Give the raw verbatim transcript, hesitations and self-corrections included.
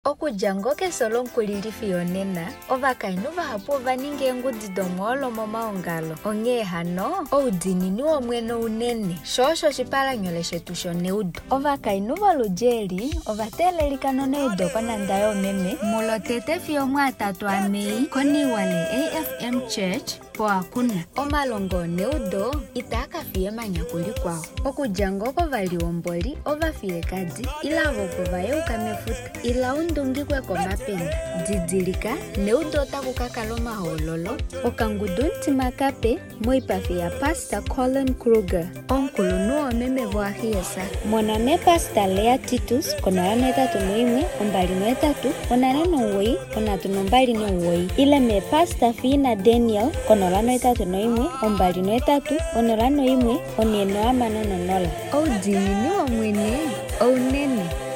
Okujango kesolo nkulili fiyonena, ovakainu vahapu ovaninge engudido mwolo momaongalo. Onge hano, oudinini omweno unene. Shosho shipalanyole shetu shoneudo. Ovakainu volujeli, ovatelelika neudo konanda yomeme. Mulotete fiyo mwatatu amei, koniwale A F M Church, po akuna. Omalongo neudo, itaka fiye manyakuli kwao. Okujango kovali omboli, ovafile kadi, ila vopo vaye ukamefuta. Ila undungi kwe komapenda. Didilika, neudo takukakalo hololo. Okangudu ntimakape, moipafi ya Pastor Colin Kruger. Onkulu omeme voahiesa. Moname Pastor Lea Titus, konarano etatu muimwe, ombalino etatu, onarano uwei, onatuno ombalino uwei. Ile me Pastor Fina Daniel, konarano etatu noimwe, ombalino etatu, onarano imwe, onieno amano nonola. Oudinini omwene, ounene.